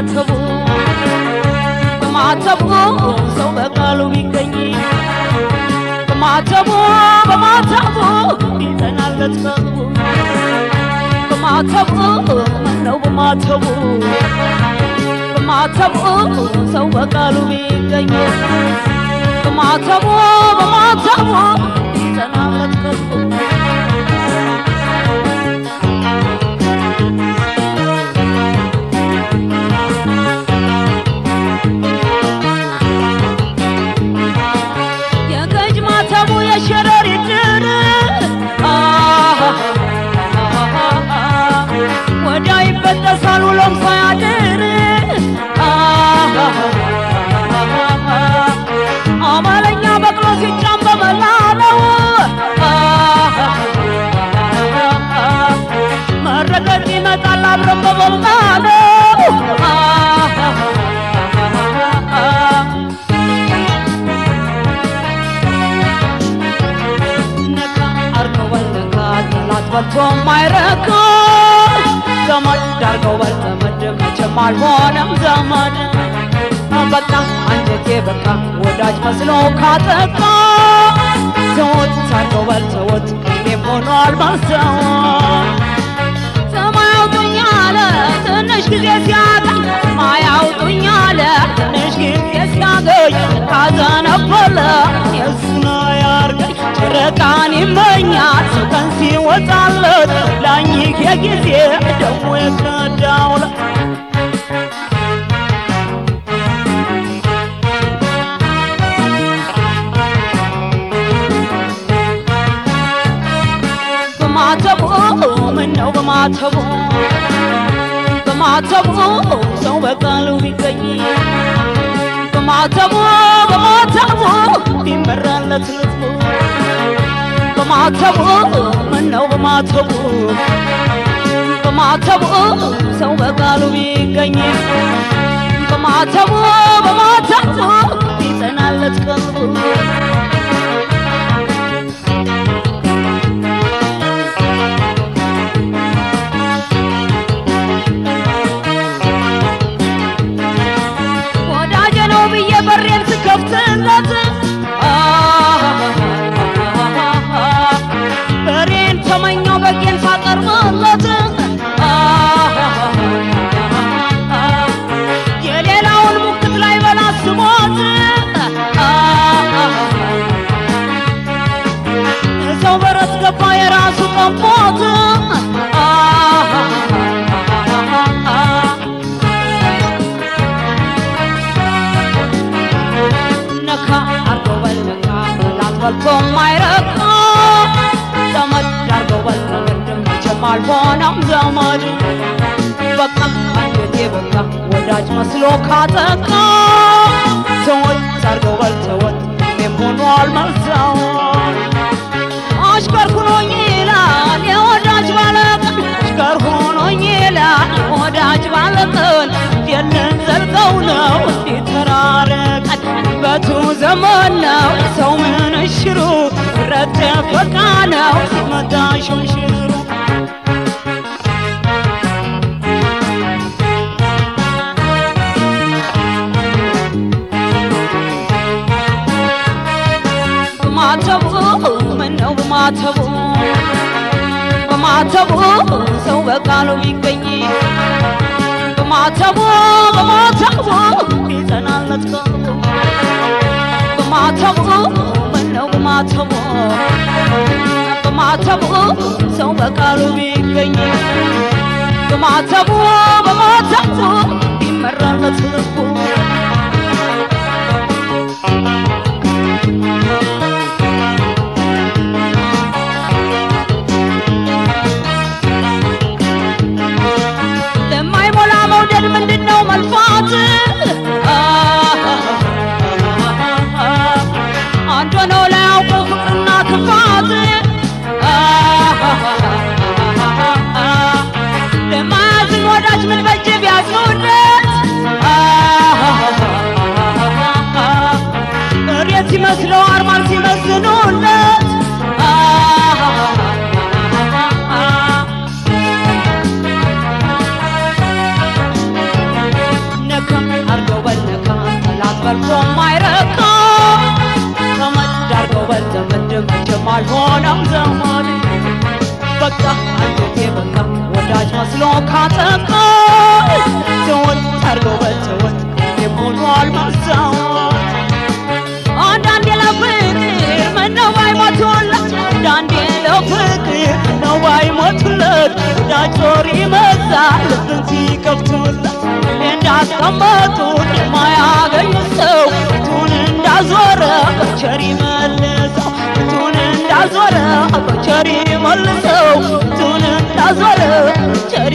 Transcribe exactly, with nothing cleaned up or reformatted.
በማተቡ በማተቡ ሰው በቃሉ ቢገኝ በማተቡ በማተቡ ይተናለት ቀልቡ በማተቡ ነው በማተቡ በማተቡ ሰው በቃሉ ቢገኝ በማተቡ በማተቡ ይተናለት ቀልቡ በተሳሉ ለምሳያድር አማለኛ በቅሎ ሲጫም በመላለው መረገጥ ይመጣል አብረን በበልናለው ነካ አርገው በልነካ ጠላት በልቶ ማይረካ ዘመድ ዳርገው በልተመድ መቼም አልሆነም ዘመድ በቃ አንጀቴ በቃ ወዳጅ መስሎ ካጠቃ ሰዎች ሳርገው በልተወት እኔም ሆኗል ማሰወት ሰማይ አውጡኝ አለ ትንሽ ጊዜ ሲያገኝ ሰማይ አውጡኝ አለ ትንሽ ጊዜ ሲያገኝ ካዘነበለ የሱና ያርገኝ ጨረቃን ይመኛል ሰከን ሲወጣለት ላኝክ የጊዜ ደግሞ የከዳውለት በማተቡ ምነው በማተቡ በማተቡ ሰው በቃሉ ቢገኝ በማተቡ በማተቡ ቢመራለት ልቡ በማተቡ ምነው በማተቡ በማተቡ ሰው በቃሉ ቢገኝ በማተቡ በማተቡ ቢጸናለት ቀልቡ ወዳጄ ነው ብዬ በሬን ስከፍትለት በሬን ተመኘው በጌን ሳቀርብለት የሌላውን ሙክት ላይ በላ ስሞት ሰው በረት ገባ የራሱ ጠንፎት ነካ አርገው በልነካ ጠላት በልቶ ማይረካ ዘመድ ዳርገው በልተመድ መቼም አልሆነም ዘመድ በቃ አንጀቴ በቃ ወዳጅ መስሎ ካጠቃ ሰዎች ዳርገው በልተወት እኔም ሆኗል መልሰወት አሽከር ሁኖኝ ይላል የወዳጅ ባለቀን አሽከር ሁኖኝ ይላል የወዳጅ ባለቀን የለን ዘልቀው ነው እንዲተራረቀን በቱ ዘመን ነው ሰው ምን እሽሩ ረተ በቃ ነው ሲመታ ሽንሽሩ በማተቡ ምነው በማተቡ በማተቡ ሰው በቃሉ ቢገኝ በማተቡ በማተቡ ይጸናለት ቀልቡ በማተቡ ምነው በማተቡ በማተቡ ሰው በቃሉ ቢገኝ በማተቡ በማተቡ ቢመራለት ልቡ ለማይሞላ መውደድ ምንድነው መልፋት አንዱ ነው ላያውቁ ፍቅርና ክፋት ለማያዝን ወዳጅ ምን በጀ ቢያዝኑለት እሬት ሲመስለው አርማን ሲመዝኑለት በቃ አንጀቴ በቃ ወዳጅ መስሎ ካጠቃ ተወት ታርጎ በተወት የሞቷል ማሳወት አንዳንዴ ለፍቅር ምነው ባይሞቱለት አንዳንዴ ለፍቅር ምነው ባይሞቱለት ወዳጅ ዞር ይመዛል ልብን ሲከፍቱለት እንዳስቀመጡት የማያገኝ ሰው ቱን እንዳዞረ በቸር ይመልሰው ቱን እንዳዞረ በቸር ይመልሰው ቱን እንዳዞረ